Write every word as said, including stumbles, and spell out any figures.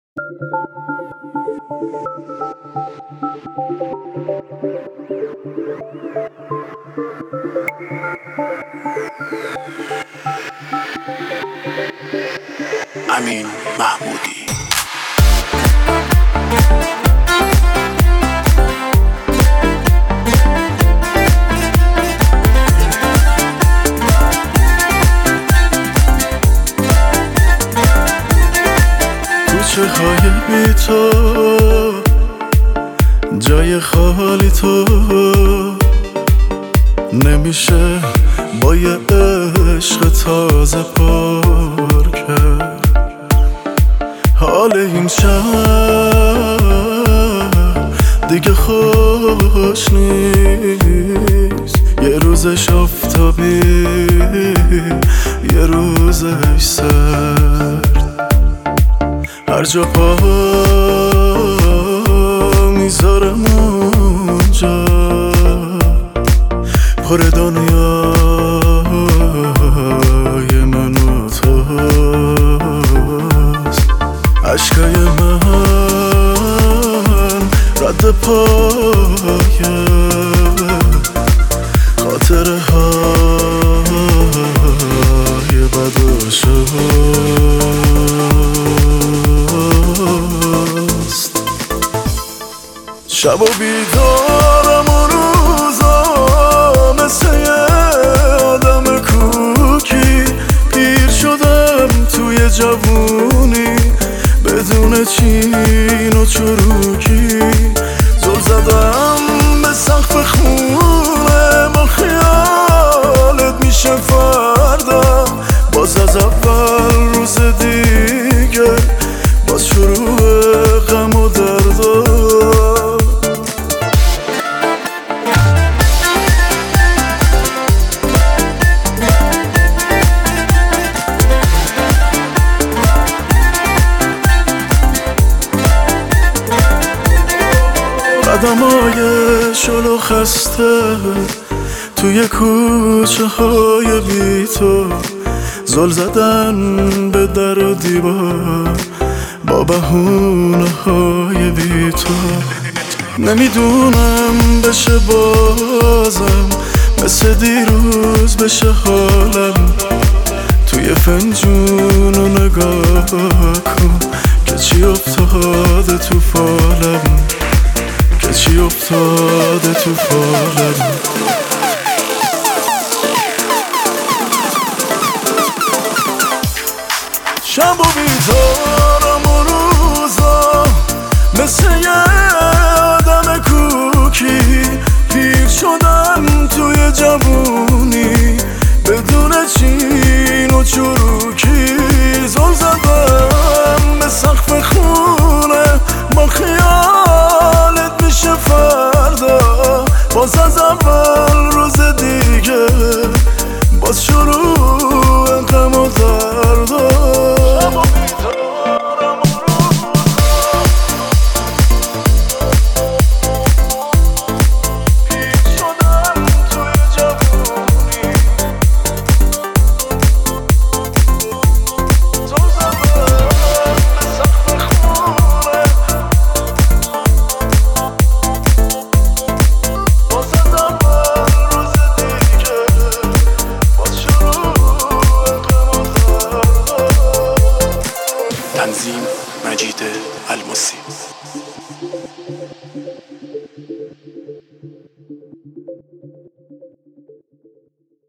امین محمودی. کوچه های بی تو، جای خالی تو، نمیشه با یه عشق تازه پر کرد. حال این شهر دیگه خوش نیست، یه روزش آفتابی یه روزش سرد. هر جا پا میذارم اونجا پر دنیای من و توست. عشقای من رد پای خاطره های بد و شست. شب و بیدارم و روزا مثل یه آدم کوکی، پیر شدم توی جوونی بدون چین و چروکی. زل زدم به سقف خونه با خیالت میشه فردا، باز از اول روز دیگه باز شروع غم و دردا. قدمای شلو خسته توی کوچه های بی تو، زل زدن به در و دیوار با بهونه های بی تو. نمیدونم بشه بازم مثل دیروز بشه حالم، توی فنجون رو نگاه کن که چی افتاده تو فالم، که چی افتاده تو فالم. شب و بیدارم و روزا مثل یه آدم کوکی، پیر شدم توی جوونی بدون چین و چروکی. زل زدم به سقف خونه با خیالت میشه فردا، باز از اول روز دیگه باز شروع غم و دردا. تنظیم مجید المصری.